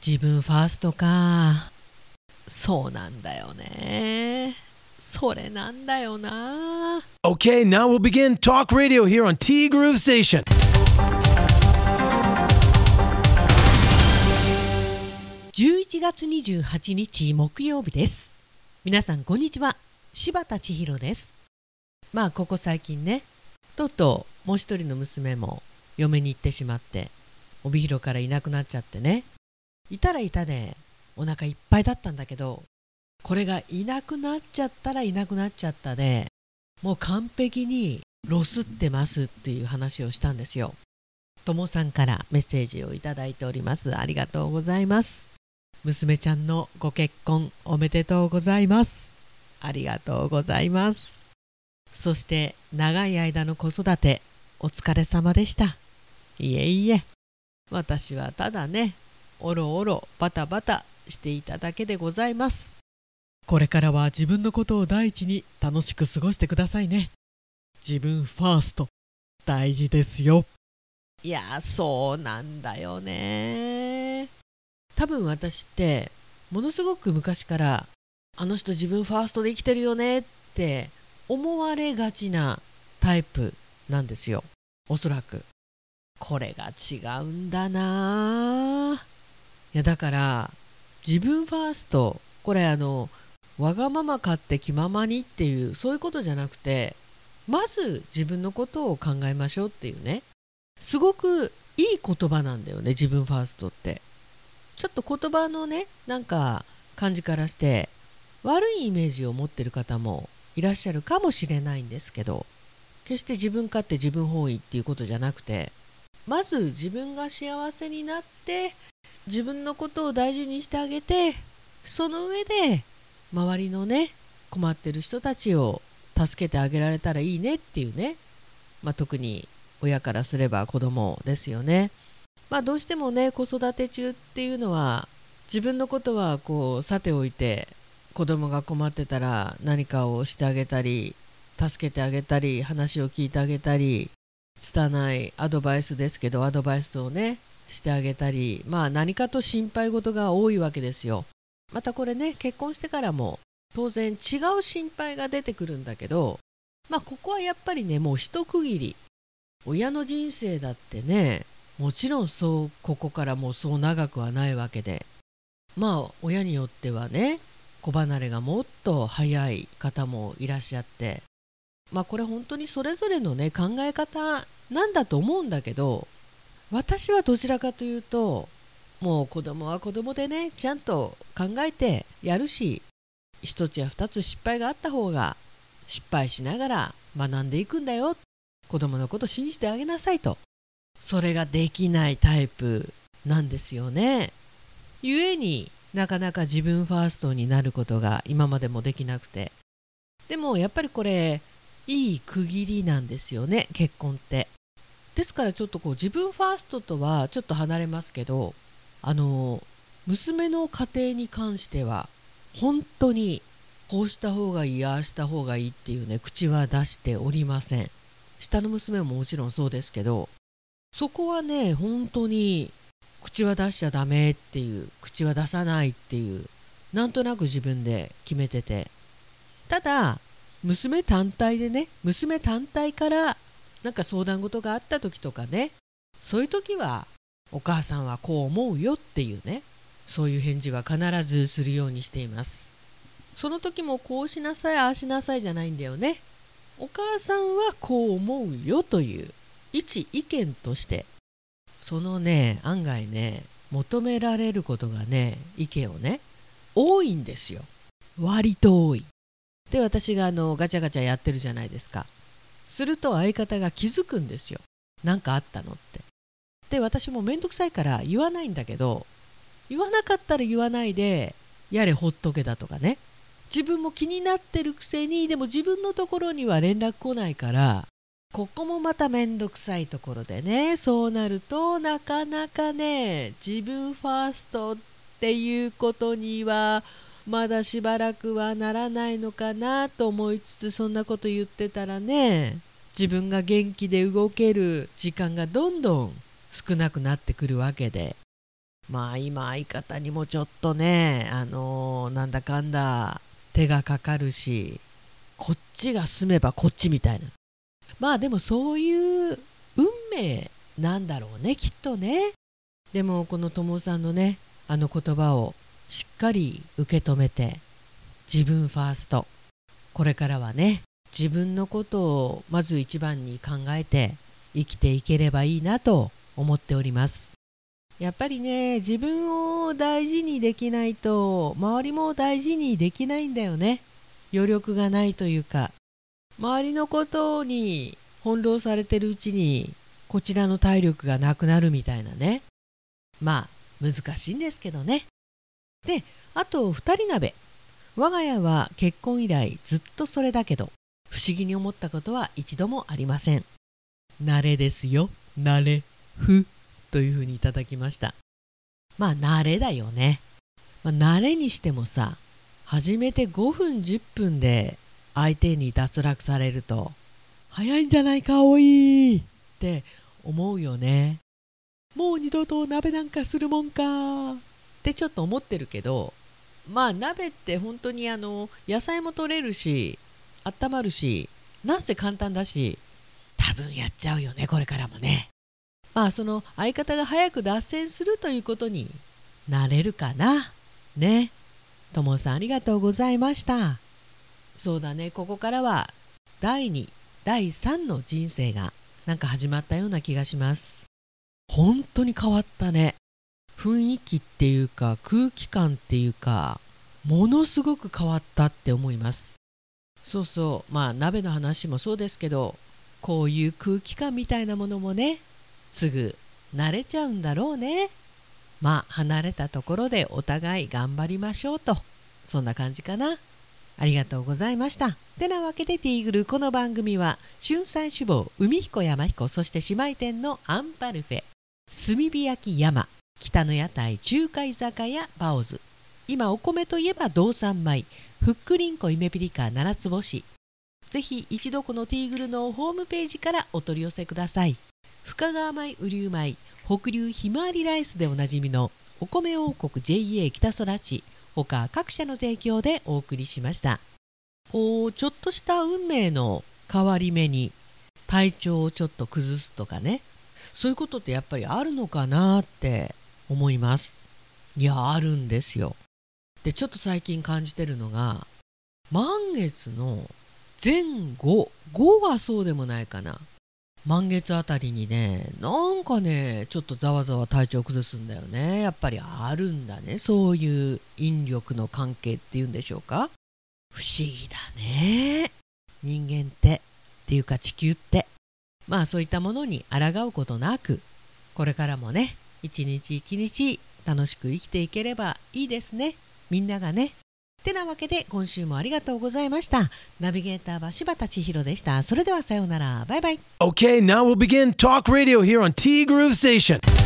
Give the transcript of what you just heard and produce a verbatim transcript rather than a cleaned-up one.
自分ファーストか。そうなんだよね。それなんだよな。 Okay, now we'll begin Talk Radio here on T Groove Station. じゅういちがつにじゅうはちにち木曜日です。皆さんこんにちは。柴田千尋です。まあここ最近ね、とうとうもう一人の娘も嫁に行ってしまって、帯広からいなくなっちゃってね。いたらいたでお腹いっぱいだったんだけど、これがいなくなっちゃったらいなくなっちゃったで、もう完璧にロスってますっていう話をしたんですよ。ともさんからメッセージをいただいております。ありがとうございます。娘ちゃんのご結婚おめでとうございます。ありがとうございます。そして長い間の子育てお疲れ様でした。いえいえ、私はただね、おろおろバタバタしていただけでございます。これからは自分のことを第一に楽しく過ごしてくださいね。自分ファースト大事ですよ。いや、そうなんだよね。多分私ってものすごく昔からあの人自分ファーストで生きてるよねって思われがちなタイプなんですよ。おそらくこれが違うんだな。いやだから自分ファースト、これあのわがまま勝手気ままにっていうそういうことじゃなくて、まず自分のことを考えましょうっていうね、すごくいい言葉なんだよね、自分ファーストって。ちょっと言葉のね、なんか感じからして悪いイメージを持ってる方もいらっしゃるかもしれないんですけど、決して自分勝手自分本位っていうことじゃなくて、まず自分が幸せになって自分のことを大事にしてあげて、その上で周りのね、困ってる人たちを助けてあげられたらいいねっていうね、まあ、特に親からすれば子供ですよね。まあどうしてもね、子育て中っていうのは自分のことはこうさておいて、子供が困ってたら何かをしてあげたり助けてあげたり話を聞いてあげたり、拙いアドバイスですけどアドバイスをねしてあげたり、まあ何かと心配事が多いわけですよ。またこれね、結婚してからも当然違う心配が出てくるんだけど、まあここはやっぱりね、もう一区切り。親の人生だってね、もちろんそうここからもうそう長くはないわけで、まあ親によってはね、子離れがもっと早い方もいらっしゃって、まあこれ本当にそれぞれのね考え方なんだと思うんだけど、私はどちらかというと、もう子供は子供でね、ちゃんと考えてやるし、一つや二つ失敗があった方が失敗しながら学んでいくんだよ、子供のこと信じてあげなさいと。それができないタイプなんですよね。ゆえになかなか自分ファーストになることが今までもできなくて、でもやっぱりこれいい区切りなんですよね、結婚って。ですからちょっとこう自分ファーストとはちょっと離れますけど、あの娘の家庭に関しては本当にこうした方がいい、ああした方がいいっていうね、口は出しておりません。下の娘ももちろんそうですけど、そこはね本当に口は出しちゃダメっていう、口は出さないっていう、なんとなく自分で決めてて、ただ娘単体でね、娘単体からなんか相談事があった時とかね、そういう時はお母さんはこう思うよっていうね、そういう返事は必ずするようにしています。その時もこうしなさい、ああしなさいじゃないんだよね。お母さんはこう思うよという一意見として、そのね案外ね求められることがね、意見をね多いんですよ。割と多い。で私があのガチャガチャやってるじゃないですか。すると相方が気づくんですよ。なんかあったのって。で私もめんどくさいから言わないんだけど、言わなかったら言わないでやれほっとけだとかね、自分も気になってるくせにでも自分のところには連絡来ないから、ここもまためんどくさいところでね、そうなるとなかなかね、自分ファーストっていうことにはまだしばらくはならないのかなと思いつつ、そんなこと言ってたらね、自分が元気で動ける時間がどんどん少なくなってくるわけで、 まあ今相方にもちょっとね、あのーなんだかんだ手がかかるし、こっちが住めばこっちみたいな。まあでもそういう運命なんだろうね、きっとね。でもこの友さんのね、あの言葉をしっかり受け止めて、自分ファースト、これからはね、自分のことをまず一番に考えて生きていければいいなと思っております。やっぱりね、自分を大事にできないと周りも大事にできないんだよね。余力がないというか、周りのことに翻弄されてるうちにこちらの体力がなくなるみたいなね。まあ難しいんですけどね。で、あと二人鍋。我が家は結婚以来ずっとそれだけど、不思議に思ったことは一度もありません。慣れですよ、慣れ。ふというふうにいただきました。まあ慣れだよね。まあ、慣れにしてもさ、始めてごふんじゅっぷんで相手に脱落されると、早いんじゃないかおいって思うよね。もう二度と鍋なんかするもんかってちょっと思ってるけど、まあ鍋って本当にあの野菜も取れるし、温まるし、なんせ簡単だし、多分やっちゃうよね、これからもね。まあその相方が早く脱線するということになれるかな。ね。ともさんありがとうございました。そうだね、ここからはだいに、だいさんの人生がなんか始まったような気がします。本当に変わったね。雰囲気っていうか空気感っていうか、ものすごく変わったって思います。そうそう、まあ鍋の話もそうですけど、こういう空気感みたいなものもね、すぐ慣れちゃうんだろうね。まあ離れたところでお互い頑張りましょうと、そんな感じかな。ありがとうございました。てなわけでティーグル、この番組は春菜志望、海彦山彦、そして姉妹店のアンパルフェ、炭火焼き山、北の屋台中華居酒屋バオズ、今お米といえば道産米、ふっくりんこ夢ピリカ七つ星。ぜひ一度このティーグルのホームページからお取り寄せください。深川米、雨竜米、北流ひまわりライスでおなじみのお米王国 ジェイエー 北空地、他各社の提供でお送りしました。こうちょっとした運命の変わり目に体調をちょっと崩すとかね、そういうことってやっぱりあるのかなって思います。いや、あるんですよ。で、ちょっと最近感じてるのが、満月の前後、後はそうでもないかな。満月あたりにね、なんかね、ちょっとざわざわ体調崩すんだよね。やっぱりあるんだね。そういう引力の関係っていうんでしょうか。不思議だね。人間ってっていうか地球って。まあそういったものに抗うことなく、これからもね、一日一日楽しく生きていければいいですね。みんながね。てなわけで今週もありがとうございました。ナビゲーターは柴田千尋でした。それではさようなら。バイバイ。 Okay, now we'll begin Talk Radio here on T Groove Station.